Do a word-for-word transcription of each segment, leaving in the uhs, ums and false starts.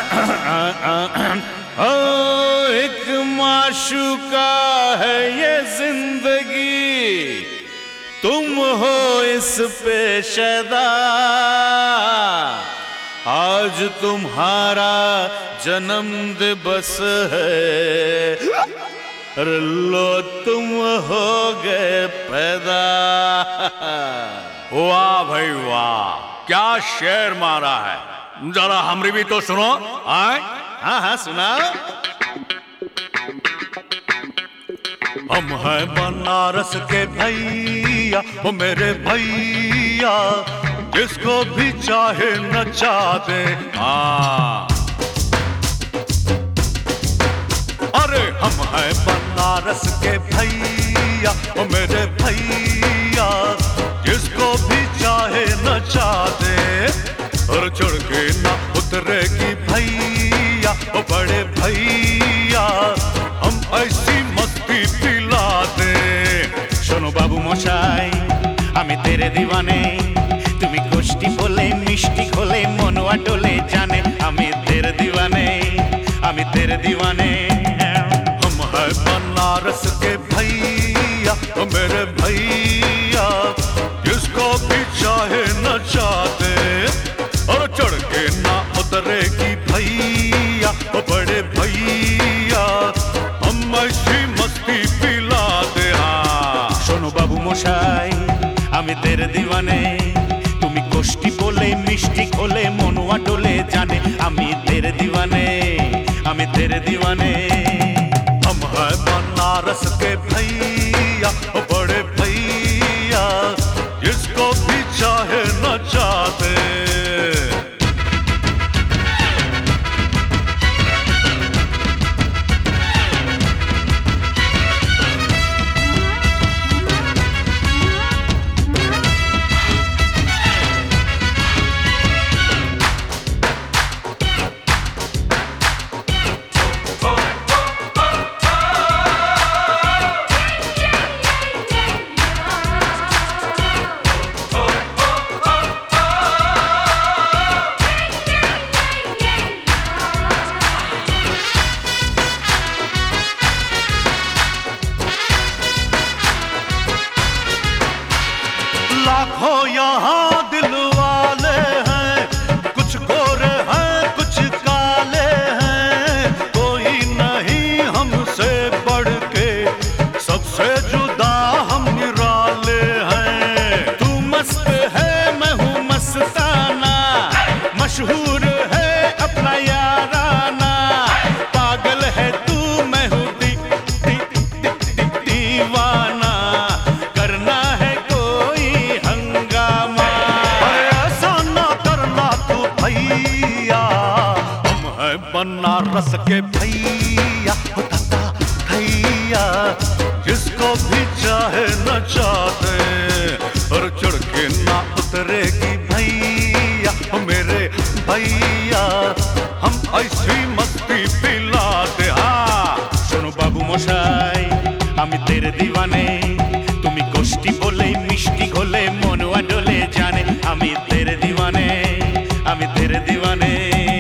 ओ एक माशूका है ये जिंदगी, तुम हो इस पे शैदा। आज तुम्हारा जन्म दिवस है, अरे लो तुम हो गए पैदा। वाह भाई वाह, क्या शेर मारा है। जरा हमरी भी तो सुनो। आए हाँ हाँ सुनाओ। हम हैं बनारस के भैया, वो मेरे भैया, जिसको भी चाहे नचा दे। हाँ, अरे हम हैं बनारस के भैया, वो मेरे भैया, जिसको भी चाहे नचा दे। और चढ़ के ना उतरेगी भैया, वो बड़े भैया, हम ऐसी मस्ती पिला दे। শোনো বাবু মশাই, আমি তেরে দিওয়ানে, তুমি গোষ্ঠী বলে মিষ্টি খোলে মনোয়া ডোলে জানে। আমি তেরে দিওয়ানে, আমি তেরে দিওয়ানে। हम हैं बनारस के भैया, वो मेरे भैया, जिसको भी चाहे नचा दे। और चढ़ के ना उतरेगी भैया, वो बड़े भैया, हम ऐसी मस्ती पिला दे। শোনো বাবু মশাই, আমি তেরে দিওয়ানে, তুমি গোষ্ঠী বলে মিষ্টি খোলে মনোয়া ডোলে জানে। আমি তেরে দিওয়ানে, আমি তেরে দিওয়ানে। हम हैं बनारस के भैया, वो बड़े भैया, जिसको भी चाहे नचा दे। लाखों यहाँ दिल वाले हैं, कुछ गोरे हैं कुछ काले हैं, कोई नहीं हमसे बढ़ के, सबसे जुदा हम निराले हैं। तू मस्त है मैं हूँ मस्ताना, मशहूर है अपना याराना। पागल है तू मैं हूँ दी, दी, दी, दी, दीवाना। करना है कोई हंगामा, अरे ऐसा ना करना तू भैया। हम हैं बनारस के भैया, ओ दादा भैया, जिसको भी चाहे नचा दे। और चढ़ के ना उतरेगी भैया, ओ मेरे भैया, हम ऐसी मस्ती पिला दे। শোনো বাবু মশাই, আমি তেরে দিওয়ানে, তুমি গোষ্ঠী বলে মিষ্টি খোলে মনোয়া ডোলে জানে। আমি তেরে দিওয়ানে, আমি তেরে দিওয়ানে।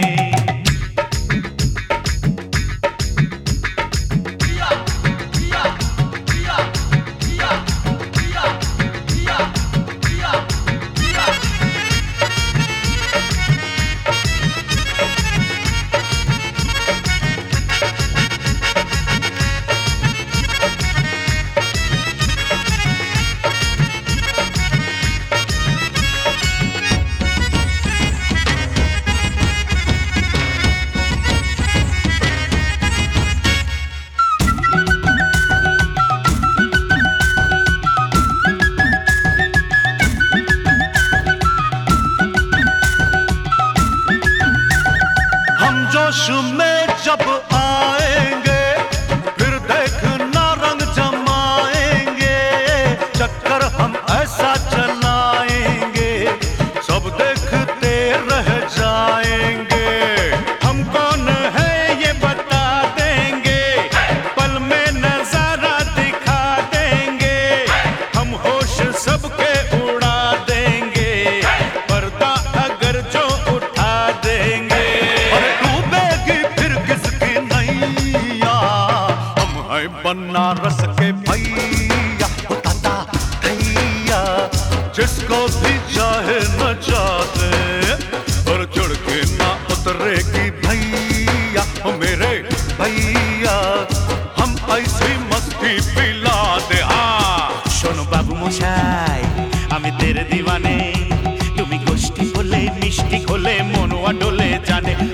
जोश में जब आएंगे, फिर देखना रंग जमाएंगे। चक्कर हम ऐसा चलाएंगे, सब देखते रह जाएंगे। हम कौन है ये बता देंगे, पल में नजारा दिखा देंगे। हम होश सबके उड़ा देंगे, पर्दा अगर जो उठा देंगे। अरे डूबे बनारस के भैया हो ताता भैया, जिसको भी चाहे न चाहते और चढ़ के ना उतरेगी भैया हो मेरे भैया, हम ऐसी मस्ती पिला दे। हाँ শোনো বাবু মশাই আমি তেরে দিওয়ানে, তুমি গোষ্ঠী হলে মিষ্টি হলে মনোয়া ডোলে জানে